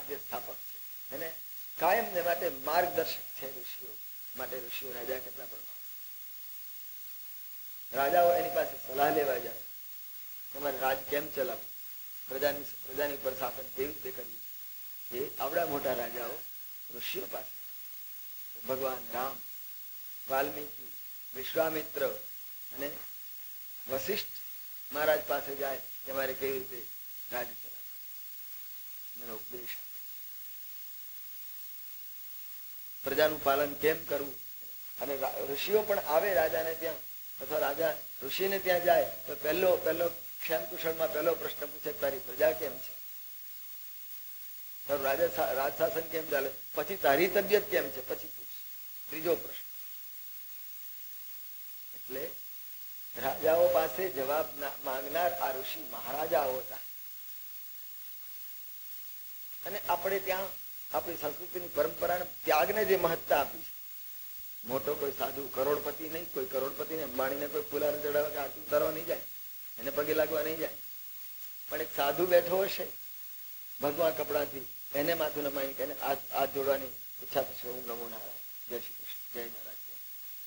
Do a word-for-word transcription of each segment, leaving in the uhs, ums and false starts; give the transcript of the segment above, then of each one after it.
આદ્ય સ્થાપક છે, એને કાયમને માટે માર્ગદર્શક છે ઋષિઓ માટે. ઋષિઓ રાજા કેટલા પણ રાજાઓ એની પાસે સલાહ લેવા જાય, તમારે રાજ કેમ ચલાવવું, પ્રજાની પ્રજાની ઉપર શાસન કેવી રીતે કરવું, એ આવડા મોટા રાજાઓ ઋષિઓ પાસે, ભગવાન રામ, વાલ્મીકી, વિશ્વામિત્ર અને વશિષ્ઠ મહારાજ પાસે જાય કે મારે કેવી રીતે રાજ ચલાવવું, ઉપદેશ આપે, પ્રજાનું પાલન કેમ કરવું. અને ઋષિઓ પણ આવે રાજાને ત્યાં, અથવા રાજા ઋષિને ત્યાં જાય તો પહેલો પહેલો ક્ષેમ કુશળમાં પહેલો પ્રશ્ન પૂછે તારી પ્રજા કેમ છે, તારું રાજા રાજ શાસન કેમ ચાલે, પછી તારી તબિયત કેમ છે, પછી પૂછ ત્રીજો પ્રશ્ન. એટલે રાજાઓ પાસે જવાબ માંગનાર આ ઋષિ મહારાજાઓ હતા. અને આપણે ત્યાં આપણી સંસ્કૃતિની પરંપરાને ત્યાગને જે મહત્તા આપી છે, મોટો કોઈ સાધુ કરોડપતિ નહીં, કોઈ કરોડપતિને અંબાણીને કોઈ ફુલાર ચડાવવા કે આરતી ઉતારવા નહીં જાય, એને પગે લાગવા નહીં જાય, પણ એક સાધુ બેઠો હશે ભગવા કપડાથી, એને માથું નમાઈ કે એને હાથ જોડવાની ઈચ્છા થશે, હું નમો નારાયણ, જય શ્રી કૃષ્ણ, જય નારાયણ.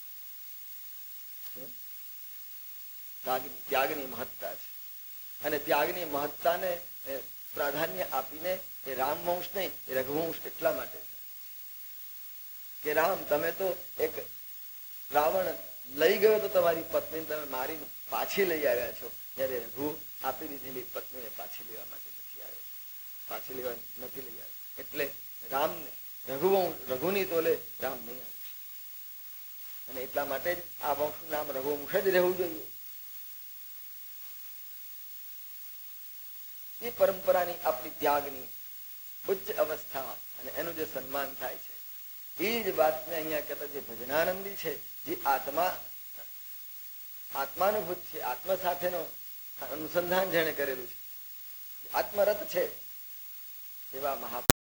ત્યાગની ત્યાગની મહત્તા છે. અને ત્યાગની મહત્તાને પ્રાધાન્ય આપીને એ રામવંશ નહીં, એ રઘુવંશ એટલા માટે છે કે રામ, તમે તો એક રાવણ લઈ ગયો તો તમારી પત્નીને તમે મારીને પાછી લઈ આવ્યા છો, જ્યારે રઘુ આપી દીધેલી પત્નીને પાછી લેવા માટે નથી આવ્યો, પાછી લેવા નથી લઈ આવ્યો. એટલે રામને રઘુવંશ, રઘુની તોલે રામ નહીં આવે. અને એટલા માટે જ આ વંશનું નામ રઘુવંશ જ રહેવું જોઈએ. એ પરંપરાની આપણી ત્યાગની ઉચ્ચ અવસ્થા અને એનું જે સન્માન થાય છે, એ જ વાતને અહીંયા કહેતા જે ભજનાનંદી છે, જે આત્મા આત્માનુભૂત છે, આત્મ સાથેનો અનુસંધાન જેણે કરેલું છે, આત્મરત છે, એવા મહા